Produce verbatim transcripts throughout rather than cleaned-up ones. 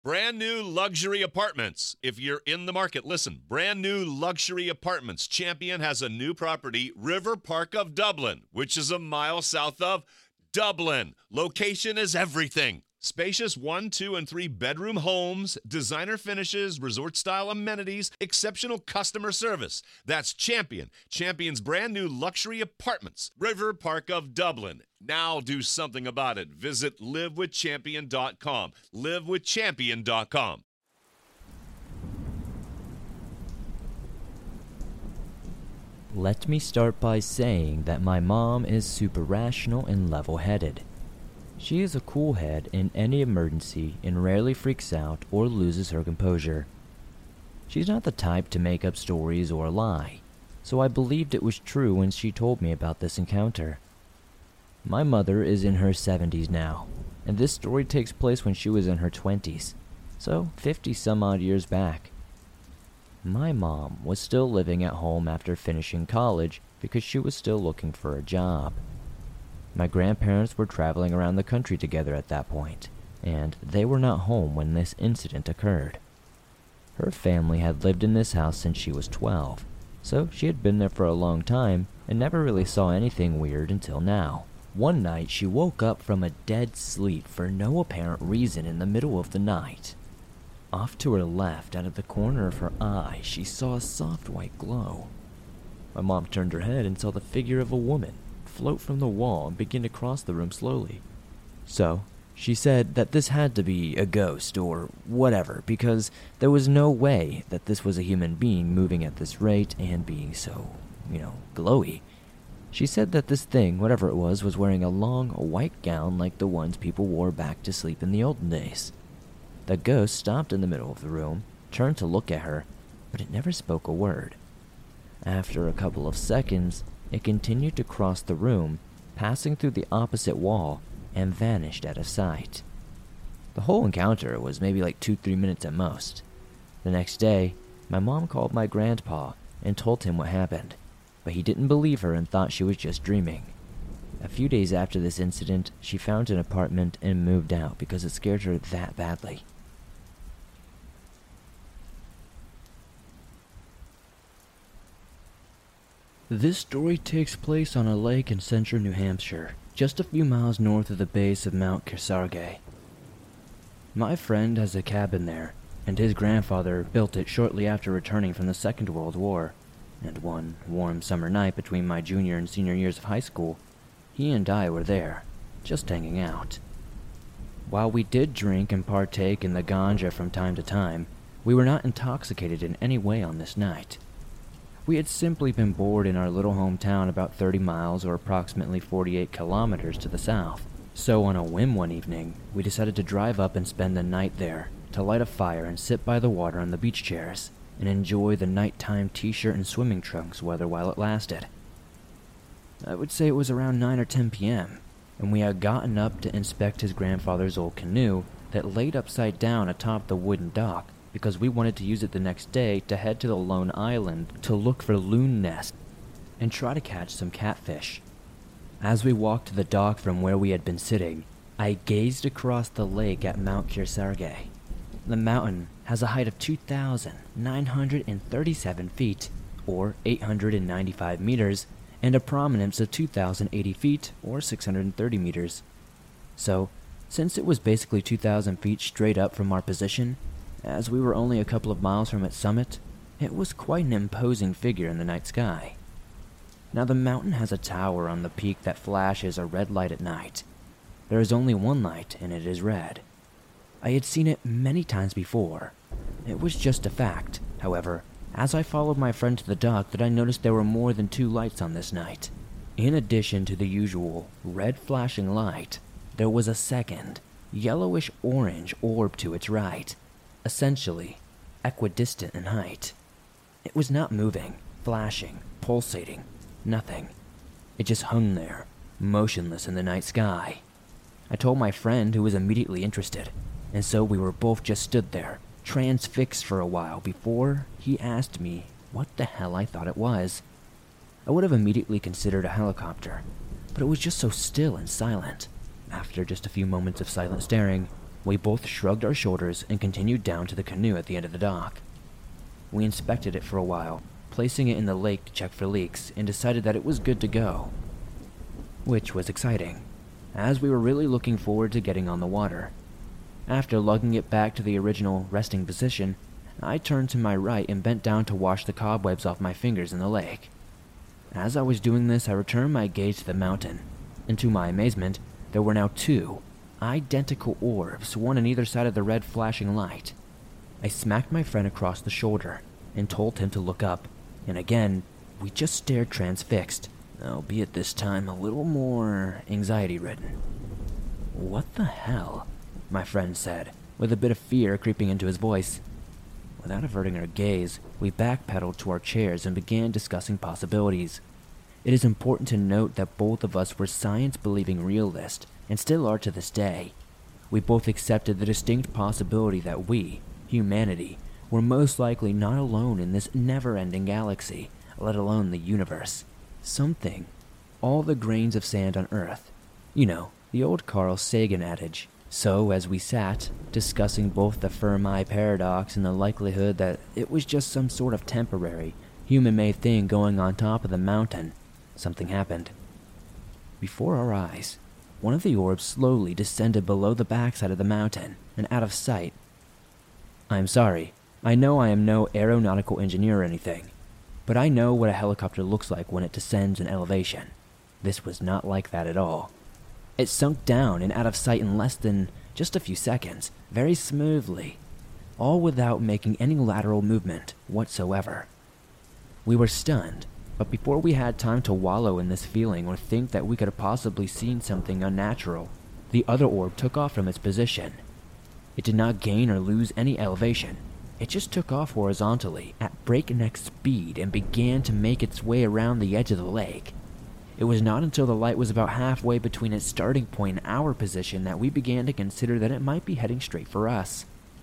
Brand new luxury apartments. If you're in the market, listen. Brand new luxury apartments. Champion has a new property, River Park of Dublin, which is a mile south of Dublin. Location is everything. Spacious one, two, and three bedroom homes, designer finishes, resort-style amenities, exceptional customer service. That's Champion. Champion's brand new luxury apartments. River Park of Dublin. Now do something about it. Visit live with champion dot com. live with champion dot com. Let me start by saying that my mom is super rational and level-headed. She is a cool head in any emergency and rarely freaks out or loses her composure. She's not the type to make up stories or lie, so I believed it was true when she told me about this encounter. My mother is in her seventies now, and this story takes place when she was in her twenties, so fifty some odd years back. My mom was still living at home after finishing college because she was still looking for a job. My grandparents were traveling around the country together at that point, and they were not home when this incident occurred. Her family had lived in this house since she was twelve, so she had been there for a long time and never really saw anything weird until now. One night, she woke up from a dead sleep for no apparent reason in the middle of the night. Off to her left, out of the corner of her eye, she saw a soft white glow. My mom turned her head and saw the figure of a woman float from the wall and begin to cross the room slowly. So, she said that this had to be a ghost or whatever, because there was no way that this was a human being moving at this rate and being so, you know, glowy. She said that this thing, whatever it was, was wearing a long white gown like the ones people wore back to sleep in the olden days. The ghost stopped in the middle of the room, turned to look at her, but it never spoke a word. After a couple of seconds, it continued to cross the room, passing through the opposite wall, and vanished out of sight. The whole encounter was maybe like two, three minutes at most. The next day, my mom called my grandpa and told him what happened, but he didn't believe her and thought she was just dreaming. A few days after this incident, she found an apartment and moved out because it scared her that badly. This story takes place on a lake in central New Hampshire, just a few miles north of the base of Mount Kearsarge. My friend has a cabin there, and his grandfather built it shortly after returning from the Second World War, and one warm summer night between my junior and senior years of high school, he and I were there, just hanging out. While we did drink and partake in the ganja from time to time, we were not intoxicated in any way on this night. We had simply been bored in our little hometown about thirty miles or approximately forty-eight kilometers to the south. So on a whim one evening, we decided to drive up and spend the night there, to light a fire and sit by the water on the beach chairs, and enjoy the nighttime t-shirt and swimming trunks weather while it lasted. I would say it was around nine or ten p.m., and we had gotten up to inspect his grandfather's old canoe that laid upside down atop the wooden dock, because we wanted to use it the next day to head to the lone island to look for loon nests and try to catch some catfish. As we walked to the dock from where we had been sitting, I gazed across the lake at Mount Kearsarge. The mountain has a height of two thousand nine hundred thirty-seven feet, or eight hundred ninety-five meters, and a prominence of two thousand eighty feet, or six hundred thirty meters. So, since it was basically two thousand feet straight up from our position, as we were only a couple of miles from its summit, it was quite an imposing figure in the night sky. Now the mountain has a tower on the peak that flashes a red light at night. There is only one light, and it is red. I had seen it many times before. It was just a fact, however, as I followed my friend to the dock, that I noticed there were more than two lights on this night. In addition to the usual red flashing light, there was a second, yellowish-orange orb to its right, essentially equidistant in height. It was not moving, flashing, pulsating, nothing. It just hung there, motionless in the night sky. I told my friend, who was immediately interested, and so we were both just stood there, transfixed for a while before he asked me what the hell I thought it was. I would have immediately considered a helicopter, but it was just so still and silent. After just a few moments of silent staring, We both shrugged our shoulders and continued down to the canoe at the end of the dock. We inspected it for a while, placing it in the lake to check for leaks, and decided that it was good to go. Which was exciting, as we were really looking forward to getting on the water. After lugging it back to the original resting position, I turned to my right and bent down to wash the cobwebs off my fingers in the lake. As I was doing this, I returned my gaze to the mountain, and to my amazement, there were now two identical orbs, one on either side of the red flashing light. I smacked my friend across the shoulder and told him to look up, and again, we just stared transfixed, albeit this time a little more anxiety-ridden. "What the hell?" my friend said, with a bit of fear creeping into his voice. Without averting our gaze, we backpedaled to our chairs and began discussing possibilities. It is important to note that both of us were science-believing realists, and still are to this day. We both accepted the distinct possibility that we, humanity, were most likely not alone in this never-ending galaxy, let alone the universe. Something, all the grains of sand on Earth. You know, the old Carl Sagan adage. So, as we sat, discussing both the Fermi paradox and the likelihood that it was just some sort of temporary, human-made thing going on top of the mountain, something happened. Before our eyes, one of the orbs slowly descended below the backside of the mountain and out of sight. I'm sorry, I know I am no aeronautical engineer or anything, but I know what a helicopter looks like when it descends in elevation. This was not like that at all. It sunk down and out of sight in less than just a few seconds, very smoothly, all without making any lateral movement whatsoever. We were stunned, but before we had time to wallow in this feeling or think that we could have possibly seen something unnatural, the other orb took off from its position. It did not gain or lose any elevation. It just took off horizontally at breakneck speed and began to make its way around the edge of the lake. It was not until the light was about halfway between its starting point and our position that we began to consider that it might be heading straight for us.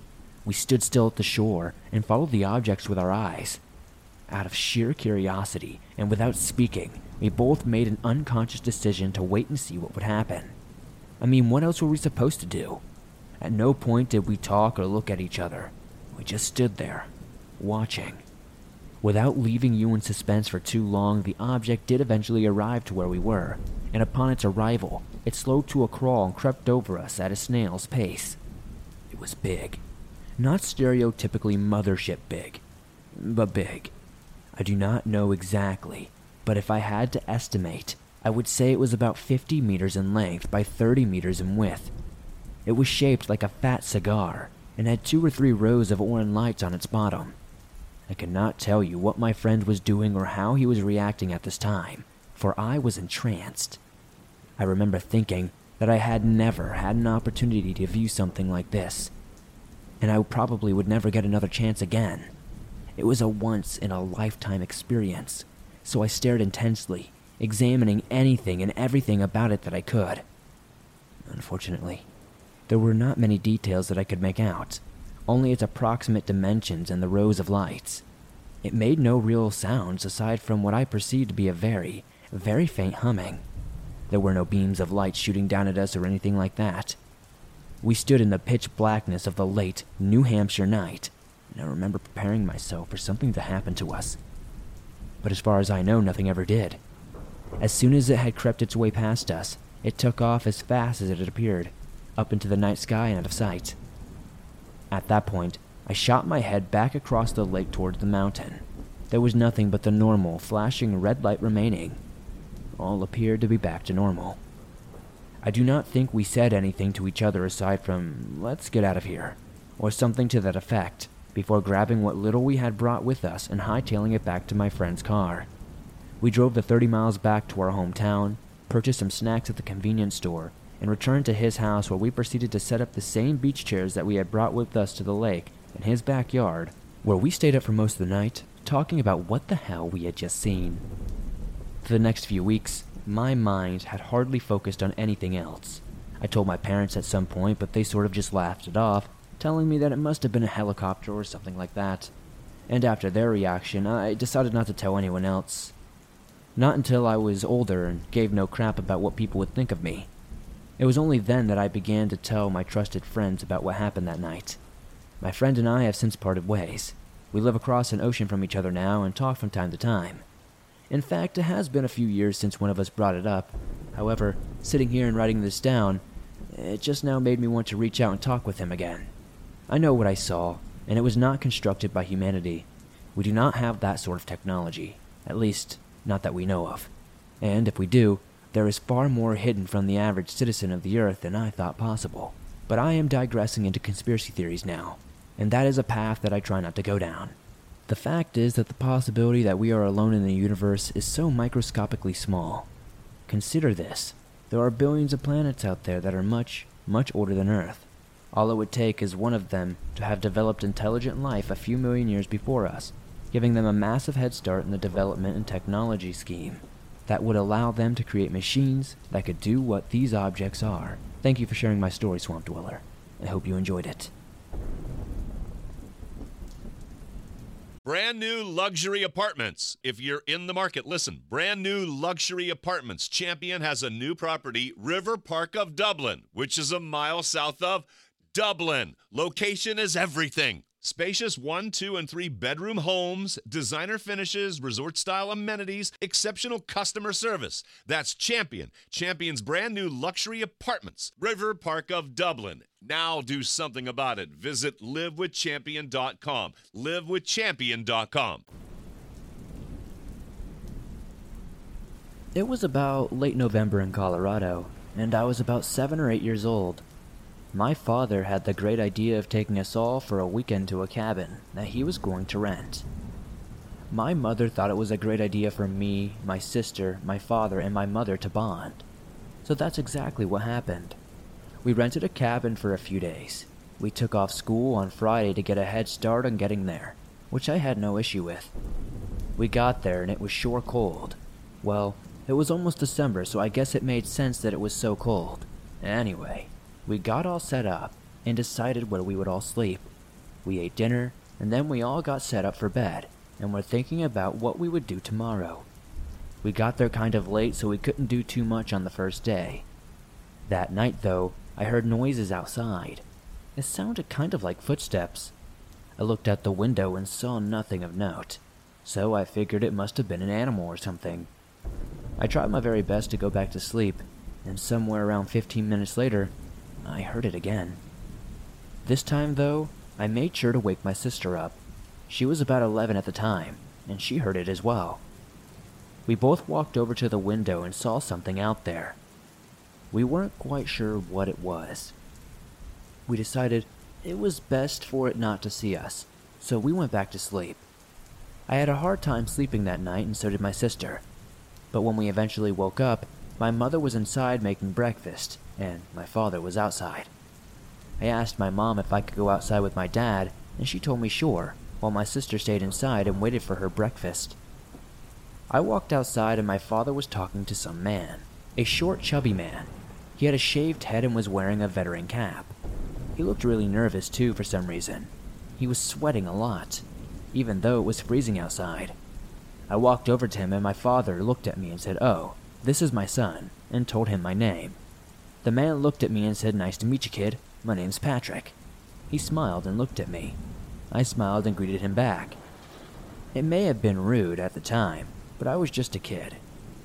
We stood still at the shore and followed the objects with our eyes. Out of sheer curiosity, and without speaking, we both made an unconscious decision to wait and see what would happen. I mean, what else were we supposed to do? At no point did we talk or look at each other. We just stood there, watching. Without leaving you in suspense for too long, the object did eventually arrive to where we were, and upon its arrival, it slowed to a crawl and crept over us at a snail's pace. It was big. Not stereotypically mothership big, but big. I do not know exactly, but if I had to estimate, I would say it was about fifty meters in length by thirty meters in width. It was shaped like a fat cigar, and had two or three rows of orange lights on its bottom. I cannot tell you what my friend was doing or how he was reacting at this time, for I was entranced. I remember thinking that I had never had an opportunity to view something like this, and I probably would never get another chance again. It was a once-in-a-lifetime experience, so I stared intensely, examining anything and everything about it that I could. Unfortunately, there were not many details that I could make out, only its approximate dimensions and the rows of lights. It made no real sounds aside from what I perceived to be a very, very faint humming. There were no beams of light shooting down at us or anything like that. We stood in the pitch blackness of the late New Hampshire night, and I remember preparing myself for something to happen to us. But as far as I know, nothing ever did. As soon as it had crept its way past us, it took off as fast as it had appeared, up into the night sky and out of sight. At that point, I shot my head back across the lake towards the mountain. There was nothing but the normal, flashing red light remaining. All appeared to be back to normal. I do not think we said anything to each other aside from, "Let's get out of here," or something to that effect, before grabbing what little we had brought with us and hightailing it back to my friend's car. We drove the thirty miles back to our hometown, purchased some snacks at the convenience store, and returned to his house, where we proceeded to set up the same beach chairs that we had brought with us to the lake in his backyard, where we stayed up for most of the night, talking about what the hell we had just seen. For the next few weeks, my mind had hardly focused on anything else. I told my parents at some point, but they sort of just laughed it off, telling me that it must have been a helicopter or something like that. And after their reaction, I decided not to tell anyone else. Not until I was older and gave no crap about what people would think of me. It was only then that I began to tell my trusted friends about what happened that night. My friend and I have since parted ways. We live across an ocean from each other now and talk from time to time. In fact, it has been a few years since one of us brought it up. However, sitting here and writing this down, it just now made me want to reach out and talk with him again. I know what I saw, and it was not constructed by humanity. We do not have that sort of technology, at least, not that we know of. And if we do, there is far more hidden from the average citizen of the Earth than I thought possible. But I am digressing into conspiracy theories now, and that is a path that I try not to go down. The fact is that the possibility that we are alone in the universe is so microscopically small. Consider this. There are billions of planets out there that are much, much older than Earth. All it would take is one of them to have developed intelligent life a few million years before us, giving them a massive head start in the development and technology scheme that would allow them to create machines that could do what these objects are. Thank you for sharing my story, Swamp Dweller. I hope you enjoyed it. Brand new luxury apartments. If you're in the market, listen. Brand new luxury apartments. Champion has a new property, River Park of Dublin, which is a mile south of Dublin. Location is everything. Spacious one, two, and three bedroom homes, designer finishes, resort-style amenities, exceptional customer service. That's Champion. Champion's brand new luxury apartments, River Park of Dublin. Now do something about it. Visit live with champion dot com. live with champion dot com. It was about late November in Colorado, and I was about seven or eight years old. My father had the great idea of taking us all for a weekend to a cabin that he was going to rent. My mother thought it was a great idea for me, my sister, my father, and my mother to bond. So that's exactly what happened. We rented a cabin for a few days. We took off school on Friday to get a head start on getting there, which I had no issue with. We got there and it was sure cold. Well, it was almost December, so I guess it made sense that it was so cold. Anyway, we got all set up and decided where we would all sleep. We ate dinner, and then we all got set up for bed, and were thinking about what we would do tomorrow. We got there kind of late, so we couldn't do too much on the first day. That night, though, I heard noises outside. It sounded kind of like footsteps. I looked out the window and saw nothing of note, so I figured it must have been an animal or something. I tried my very best to go back to sleep, and somewhere around fifteen minutes later, I heard it again. This time, though, I made sure to wake my sister up. She was about eleven at the time, and she heard it as well. We both walked over to the window and saw something out there. We weren't quite sure what it was. We decided it was best for it not to see us, so we went back to sleep. I had a hard time sleeping that night, and so did my sister. But when we eventually woke up, my mother was inside making breakfast, and my father was outside. I asked my mom if I could go outside with my dad, and she told me sure, while my sister stayed inside and waited for her breakfast. I walked outside and my father was talking to some man, a short, chubby man. He had a shaved head and was wearing a veteran cap. He looked really nervous too for some reason. He was sweating a lot, even though it was freezing outside. I walked over to him and my father looked at me and said, "Oh, this is my son," and told him my name. The man looked at me and said, "Nice to meet you, kid. My name's Patrick." He smiled and looked at me. I smiled and greeted him back. It may have been rude at the time, but I was just a kid.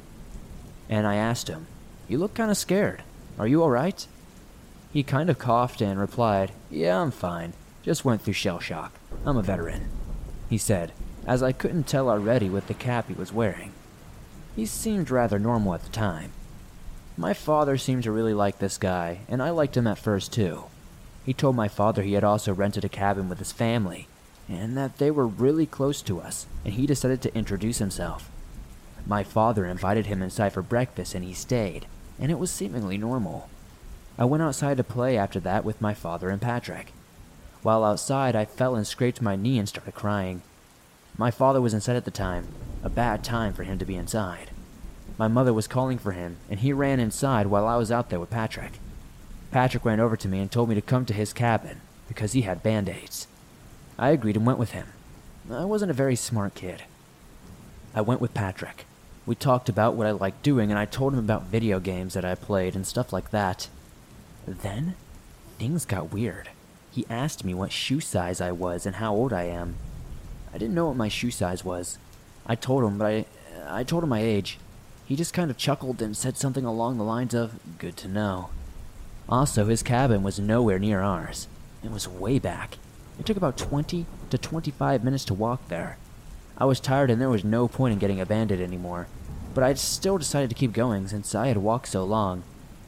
And I asked him, "You look kind of scared. Are you alright?" He kind of coughed and replied, "Yeah, I'm fine. Just went through shell shock. I'm a veteran," he said, as I couldn't tell already with the cap he was wearing. He seemed rather normal at the time. My father seemed to really like this guy, and I liked him at first too. He told my father he had also rented a cabin with his family, and that they were really close to us, and he decided to introduce himself. My father invited him inside for breakfast and he stayed, and it was seemingly normal. I went outside to play after that with my father and Patrick. While outside, I fell and scraped my knee and started crying. My father was inside at the time, a bad time for him to be inside. My mother was calling for him, and he ran inside while I was out there with Patrick. Patrick ran over to me and told me to come to his cabin, because he had band-aids. I agreed and went with him. I wasn't a very smart kid. I went with Patrick. We talked about what I liked doing, and I told him about video games that I played and stuff like that. Then, things got weird. He asked me what shoe size I was and how old I am. I didn't know what my shoe size was. I told him, but I, I told him my age. He just kind of chuckled and said something along the lines of, "Good to know." Also, his cabin was nowhere near ours. It was way back. It took about twenty to twenty-five minutes to walk there. I was tired and there was no point in getting abandoned anymore, but I still decided to keep going since I had walked so long.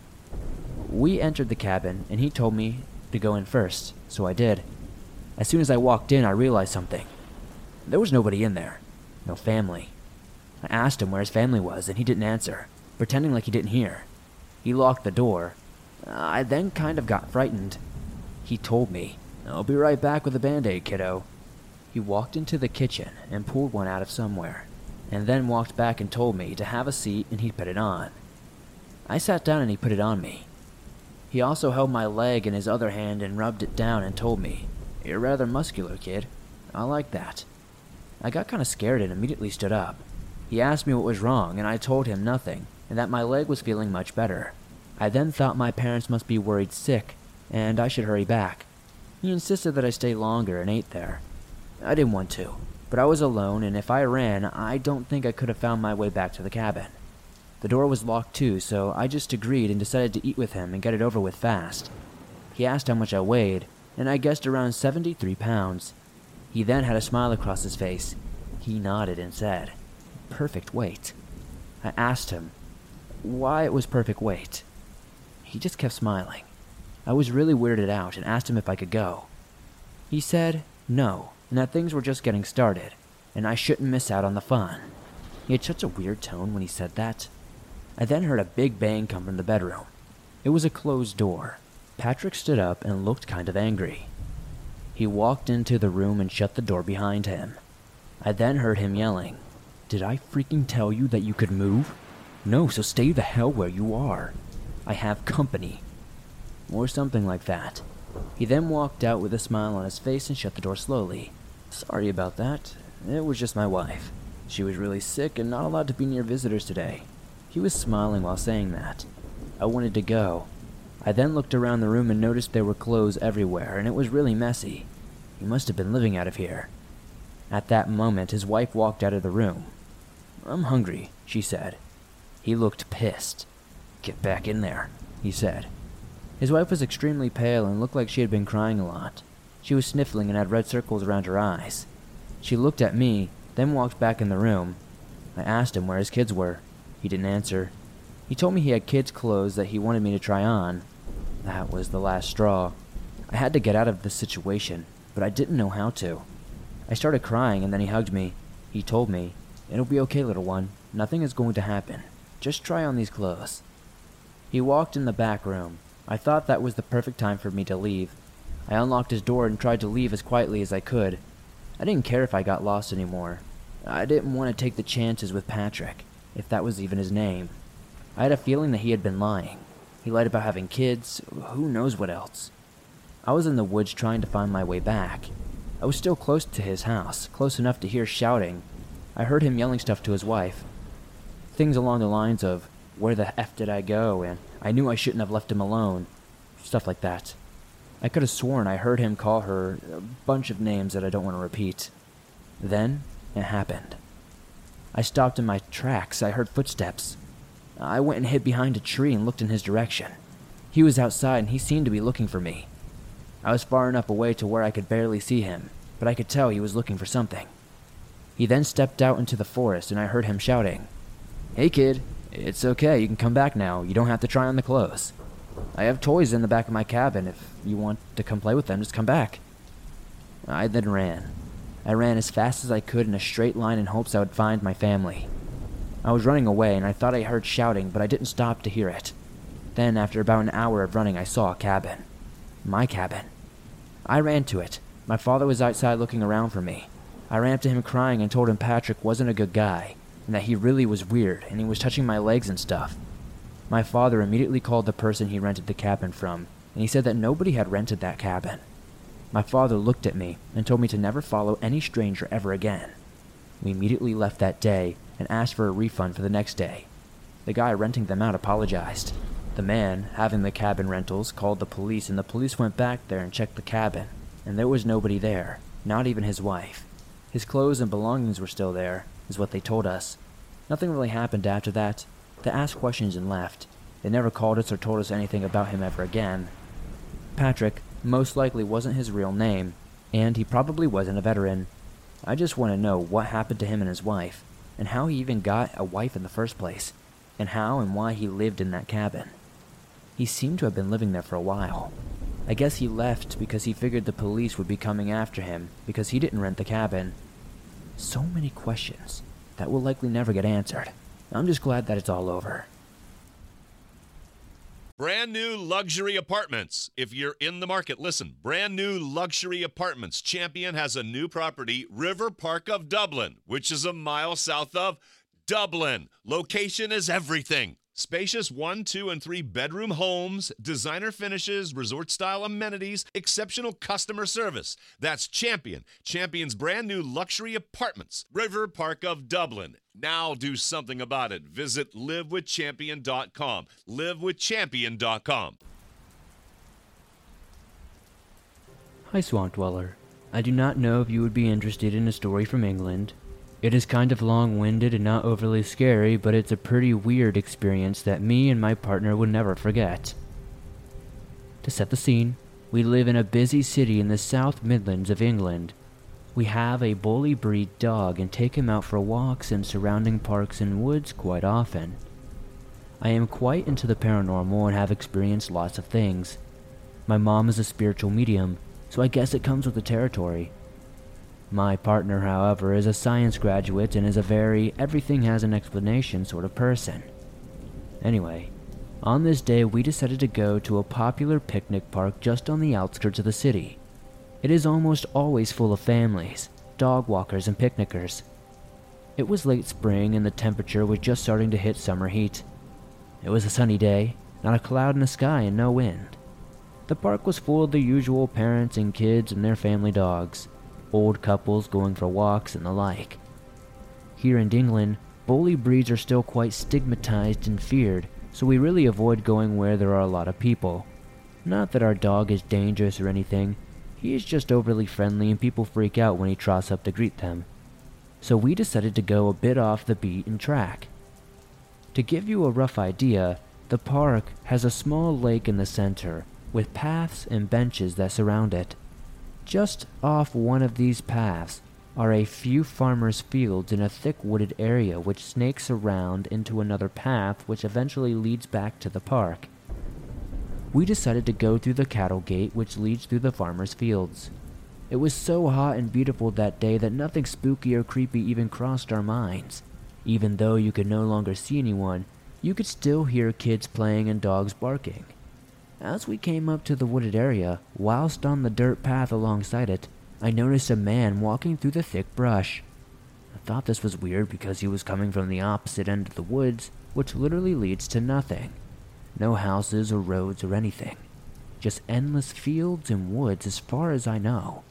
We entered the cabin, and he told me to go in first, so I did. As soon as I walked in, I realized something. There was nobody in there. No family. I asked him where his family was, and he didn't answer, pretending like he didn't hear. He locked the door. I then kind of got frightened. He told me, "I'll be right back with a Band-Aid, kiddo." He walked into the kitchen and pulled one out of somewhere, and then walked back and told me to have a seat and he'd put it on. I sat down and he put it on me. He also held my leg in his other hand and rubbed it down and told me, "You're rather muscular, kid. I like that." I got kind of scared and immediately stood up. He asked me what was wrong, and I told him nothing, and that my leg was feeling much better. I then thought my parents must be worried sick, and I should hurry back. He insisted that I stay longer and ate there. I didn't want to, but I was alone, and if I ran, I don't think I could have found my way back to the cabin. The door was locked too, so I just agreed and decided to eat with him and get it over with fast. He asked how much I weighed, and I guessed around seventy-three pounds. He then had a smile across his face. He nodded and said, "Perfect weight." I asked him why it was perfect weight. He just kept smiling. I was really weirded out and asked him if I could go. He said no, and that things were just getting started, and I shouldn't miss out on the fun. He had such a weird tone when he said that. I then heard a big bang come from the bedroom. It was a closed door. Patrick stood up and looked kind of angry. He walked into the room and shut the door behind him. I then heard him yelling, "Did I freaking tell you that you could move? No, so stay the hell where you are. I have company." Or something like that. He then walked out with a smile on his face and shut the door slowly. "Sorry about that. It was just my wife. She was really sick and not allowed to be near visitors today." He was smiling while saying that. I wanted to go. I then looked around the room and noticed there were clothes everywhere, and it was really messy. He must have been living out of here. At that moment, his wife walked out of the room. "I'm hungry," she said. He looked pissed. "Get back in there," he said. His wife was extremely pale and looked like she had been crying a lot. She was sniffling and had red circles around her eyes. She looked at me, then walked back in the room. I asked him where his kids were. He didn't answer. He told me he had kids' clothes that he wanted me to try on. That was the last straw. I had to get out of this situation, but I didn't know how to. I started crying and then he hugged me. He told me, "It'll be okay, little one. Nothing is going to happen. Just try on these clothes." He walked in the back room. I thought that was the perfect time for me to leave. I unlocked his door and tried to leave as quietly as I could. I didn't care if I got lost anymore. I didn't want to take the chances with Patrick, if that was even his name. I had a feeling that he had been lying. He lied about having kids, who knows what else. I was in the woods trying to find my way back. I was still close to his house, close enough to hear shouting. I heard him yelling stuff to his wife. Things along the lines of, "Where the F did I go?" and "I knew I shouldn't have left him alone." Stuff like that. I could have sworn I heard him call her a bunch of names that I don't want to repeat. Then, it happened. I stopped in my tracks. I heard footsteps. I went and hid behind a tree and looked in his direction. He was outside and he seemed to be looking for me. I was far enough away to where I could barely see him, but I could tell he was looking for something. He then stepped out into the forest and I heard him shouting, "Hey kid, it's okay, you can come back now. You don't have to try on the clothes. I have toys in the back of my cabin. If you want to come play with them, just come back." I then ran. I ran as fast as I could in a straight line in hopes I would find my family. I was running away and I thought I heard shouting, but I didn't stop to hear it. Then, after about an hour of running, I saw a cabin. My cabin. I ran to it. My father was outside looking around for me. I ran up to him crying and told him Patrick wasn't a good guy, and that he really was weird, and he was touching my legs and stuff. My father immediately called the person he rented the cabin from, and he said that nobody had rented that cabin. My father looked at me and told me to never follow any stranger ever again. We immediately left that day and asked for a refund for the next day. The guy renting them out apologized. The The man, having the cabin rentals, called the police, and the police went back there and checked the cabin, and there was nobody there, not even his wife. His clothes and belongings were still there, is what they told us. Nothing really happened after that. They asked questions and left. They never called us or told us anything about him ever again. Patrick most likely wasn't his real name, and he probably wasn't a veteran. I just want to know what happened to him and his wife, and how he even got a wife in the first place, and how and why he lived in that cabin. He seemed to have been living there for a while. I guess he left because he figured the police would be coming after him because he didn't rent the cabin. So many questions that will likely never get answered. I'm just glad that it's all over. Brand new luxury apartments. If you're in the market, listen. Brand new luxury apartments. Champion has a new property, River Park of Dublin, which is a mile south of Dublin. Location is everything. Spacious one, two, and three bedroom homes, designer finishes, resort-style amenities, exceptional customer service. That's Champion. Champion's brand new luxury apartments, River Park of Dublin. Now do something about it. Visit live with champion dot com. live with champion dot com. Hi, Swamp Dweller. I do not know if you would be interested in a story from England. It is kind of long-winded and not overly scary, but it's a pretty weird experience that me and my partner would never forget. To set the scene, we live in a busy city in the South Midlands of England. We have a bully breed dog and take him out for walks in surrounding parks and woods quite often. I am quite into the paranormal and have experienced lots of things. My mom is a spiritual medium, so I guess it comes with the territory. My partner, however, is a science graduate and is a very everything has an explanation sort of person. Anyway, on this day we decided to go to a popular picnic park just on the outskirts of the city. It is almost always full of families, dog walkers, and picnickers. It was late spring and the temperature was just starting to hit summer heat. It was a sunny day, not a cloud in the sky and no wind. The park was full of the usual parents and kids and their family dogs, old couples going for walks and the like. Here in England, bully breeds are still quite stigmatized and feared, so we really avoid going where there are a lot of people. Not that our dog is dangerous or anything, he is just overly friendly and people freak out when he trots up to greet them. So we decided to go a bit off the beaten track. To give you a rough idea, the park has a small lake in the center, with paths and benches that surround it. Just off one of these paths are a few farmers' fields in a thick wooded area which snakes around into another path which eventually leads back to the park. We decided to go through the cattle gate which leads through the farmers' fields. It was so hot and beautiful that day that nothing spooky or creepy even crossed our minds. Even though you could no longer see anyone, you could still hear kids playing and dogs barking. As we came up to the wooded area, whilst on the dirt path alongside it, I noticed a man walking through the thick brush. I thought this was weird because he was coming from the opposite end of the woods, which literally leads to nothing. No houses or roads or anything. Just endless fields and woods as far as I know.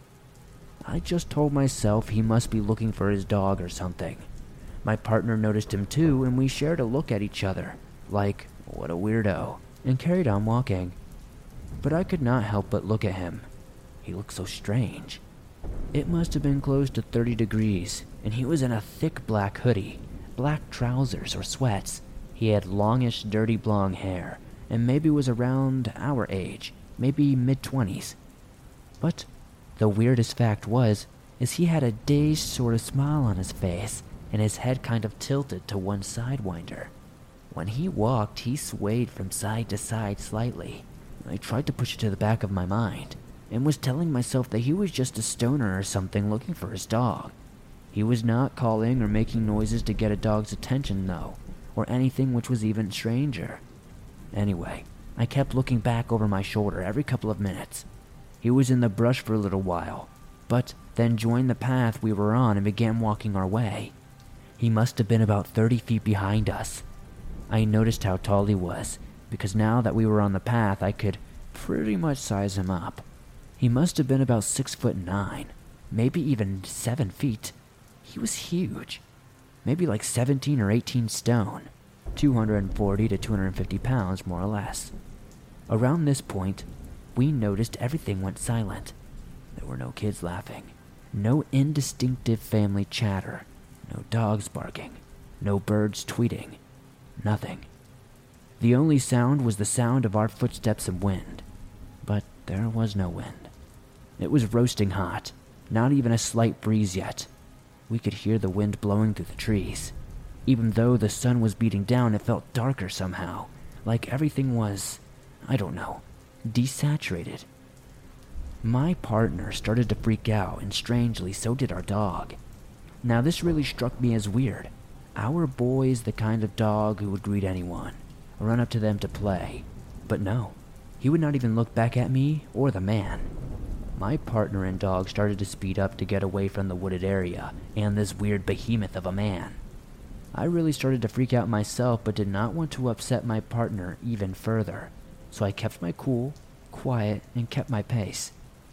I just told myself he must be looking for his dog or something. My partner noticed him too, and we shared a look at each other, like, what a weirdo, and carried on walking. But I could not help but look at him. He looked so strange. It must have been close to thirty degrees, and he was in a thick black hoodie, black trousers or sweats. He had longish, dirty blonde hair, and maybe was around our age, maybe mid-twenties. But the weirdest fact was, is he had a dazed sort of smile on his face, and his head kind of tilted to one sidewinder. When he walked, he swayed from side to side slightly. I tried to push it to the back of my mind, and was telling myself that he was just a stoner or something looking for his dog. He was not calling or making noises to get a dog's attention, though, or anything which was even stranger. Anyway, I kept looking back over my shoulder every couple of minutes. He was in the brush for a little while, but then joined the path we were on and began walking our way. He must have been about thirty feet behind us. I noticed how tall he was, because now that we were on the path, I could pretty much size him up. He must have been about six foot nine, maybe even seven feet. He was huge, maybe like seventeen or eighteen stone. two hundred forty to two hundred fifty pounds more or less. Around this point, we noticed everything went silent. There were no kids laughing, no indistinctive family chatter, no dogs barking, no birds tweeting, nothing. The only sound was the sound of our footsteps and wind, but there was no wind. It was roasting hot, not even a slight breeze yet. We could hear the wind blowing through the trees. Even though the sun was beating down, it felt darker somehow, like everything was, I don't know, desaturated. My partner started to freak out, and strangely, so did our dog. Now this really struck me as weird. Our boy is the kind of dog who would greet anyone, or run up to them to play. But no, he would not even look back at me or the man. My partner and dog started to speed up to get away from the wooded area and this weird behemoth of a man. I really started to freak out myself, but did not want to upset my partner even further, so I kept my cool, quiet, and kept my pace.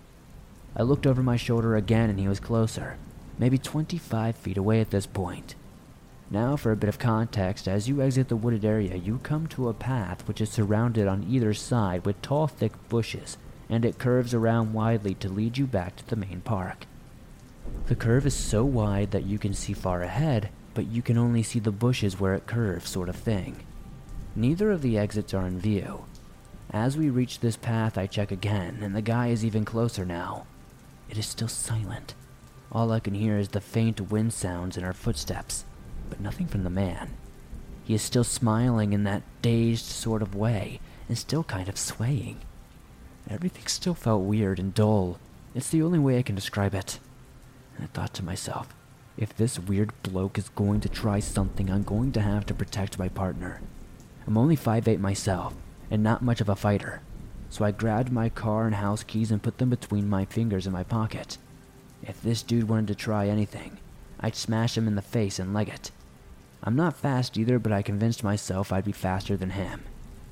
I looked over my shoulder again and he was closer, maybe twenty-five feet away at this point. Now for a bit of context, as you exit the wooded area, you come to a path which is surrounded on either side with tall, thick bushes, and it curves around widely to lead you back to the main park. The curve is so wide that you can see far ahead, but you can only see the bushes where it curves, sort of thing. Neither of the exits are in view. As we reach this path, I check again, and the guy is even closer now. It is still silent. All I can hear is the faint wind sounds and our footsteps, but nothing from the man. He is still smiling in that dazed sort of way, and still kind of swaying. Everything still felt weird and dull. It's the only way I can describe it. And I thought to myself, if this weird bloke is going to try something, I'm going to have to protect my partner. I'm only five eight myself, and not much of a fighter, so I grabbed my car and house keys and put them between my fingers in my pocket. If this dude wanted to try anything, I'd smash him in the face and leg it. I'm not fast either, but I convinced myself I'd be faster than him.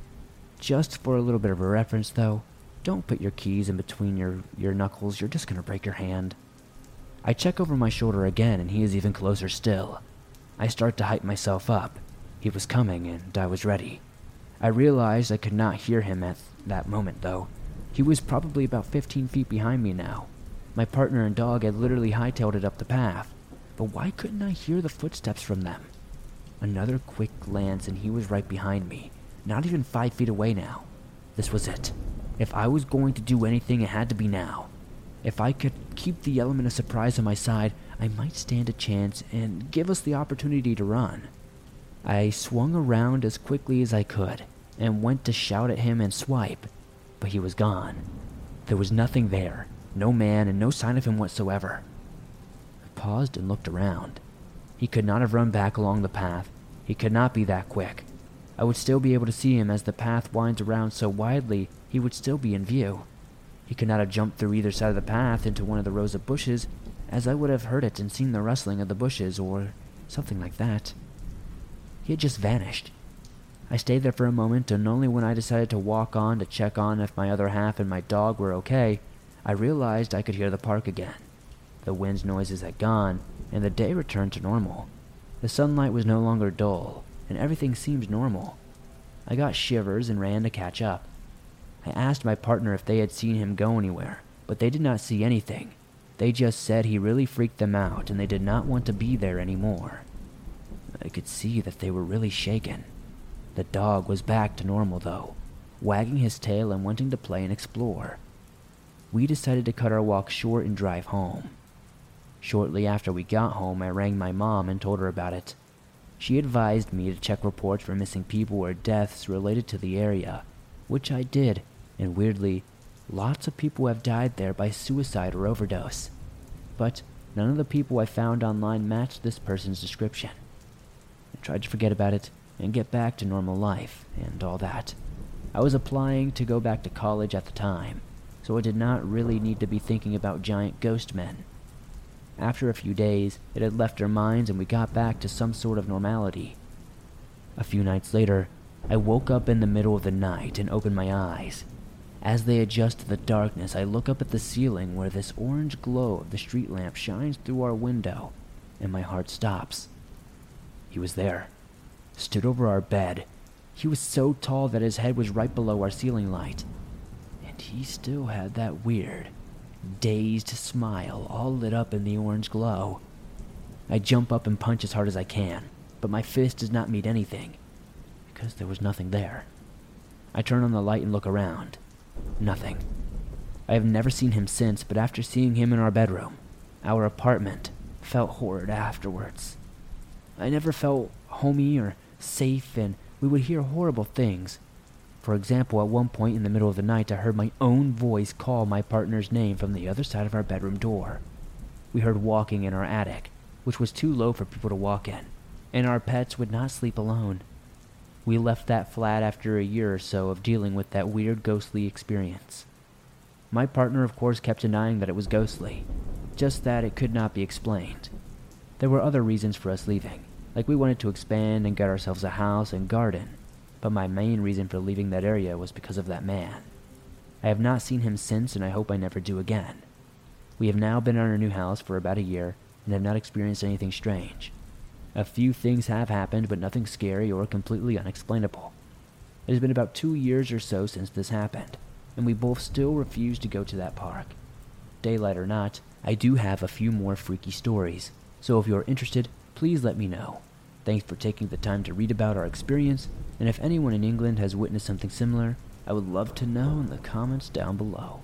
Just for a little bit of a reference though, don't put your keys in between your, your knuckles, you're just gonna break your hand. I check over my shoulder again and he is even closer still. I start to hype myself up. He was coming and I was ready. I realized I could not hear him at that moment though. He was probably about fifteen feet behind me now. My partner and dog had literally hightailed it up the path, but why couldn't I hear the footsteps from them? Another quick glance and he was right behind me, not even five feet away now. This was it. If I was going to do anything, it had to be now. If I could keep the element of surprise on my side, I might stand a chance and give us the opportunity to run. I swung around as quickly as I could and went to shout at him and swipe, but he was gone. There was nothing there, no man and no sign of him whatsoever. I paused and looked around. He could not have run back along the path. He could not be that quick. I would still be able to see him as the path winds around so widely, he would still be in view. He could not have jumped through either side of the path into one of the rows of bushes, as I would have heard it and seen the rustling of the bushes or something like that. He had just vanished. I stayed there for a moment, and only when I decided to walk on to check on if my other half and my dog were okay, I realized I could hear the park again. The wind's noises had gone, and the day returned to normal. The sunlight was no longer dull, and everything seemed normal. I got shivers and ran to catch up. I asked my partner if they had seen him go anywhere, but they did not see anything. They just said he really freaked them out and they did not want to be there anymore. I could see that they were really shaken. The dog was back to normal though, wagging his tail and wanting to play and explore. We decided to cut our walk short and drive home. Shortly after we got home, I rang my mom and told her about it. She advised me to check reports for missing people or deaths related to the area, which I did, and weirdly, lots of people have died there by suicide or overdose. But none of the people I found online matched this person's description. I tried to forget about it and get back to normal life and all that. I was applying to go back to college at the time, so I did not really need to be thinking about giant ghost men. After a few days, it had left our minds and we got back to some sort of normality. A few nights later, I woke up in the middle of the night and opened my eyes. As they adjust to the darkness, I look up at the ceiling where this orange glow of the street lamp shines through our window, and my heart stops. He was there, stood over our bed. He was so tall that his head was right below our ceiling light. And he still had that weird, dazed smile all lit up in the orange glow. I jump up and punch as hard as I can, but my fist does not meet anything, because there was nothing there. I turn on the light and look around. Nothing. I have never seen him since, but after seeing him in our bedroom, our apartment, felt horrid afterwards. I never felt homey or safe, and we would hear horrible things. For example, at one point in the middle of the night, I heard my own voice call my partner's name from the other side of our bedroom door. We heard walking in our attic, which was too low for people to walk in, and our pets would not sleep alone. We left that flat after a year or so of dealing with that weird ghostly experience. My partner, of course, kept denying that it was ghostly, just that it could not be explained. There were other reasons for us leaving, like we wanted to expand and get ourselves a house and garden, but my main reason for leaving that area was because of that man. I have not seen him since, and I hope I never do again. We have now been in our new house for about a year and have not experienced anything strange. A few things have happened, but nothing scary or completely unexplainable. It has been about two years or so since this happened, and we both still refuse to go to that park. Daylight or not, I do have a few more freaky stories, so if you're interested, please let me know. Thanks for taking the time to read about our experience, and if anyone in England has witnessed something similar, I would love to know in the comments down below.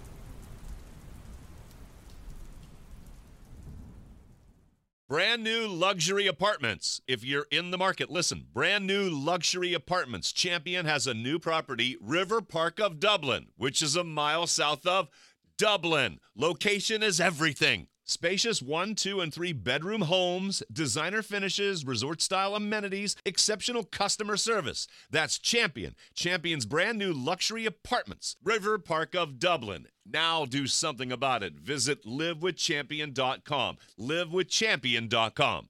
Brand new luxury apartments. If you're in the market, listen. Brand new luxury apartments. Champion has a new property, River Park of Dublin, which is a mile south of Dublin. Location is everything. Spacious one, two, and three bedroom homes, designer finishes, resort-style amenities, exceptional customer service. That's Champion. Champion's brand new luxury apartments, River Park of Dublin. Now do something about it. Visit live with champion dot com. live with champion dot com.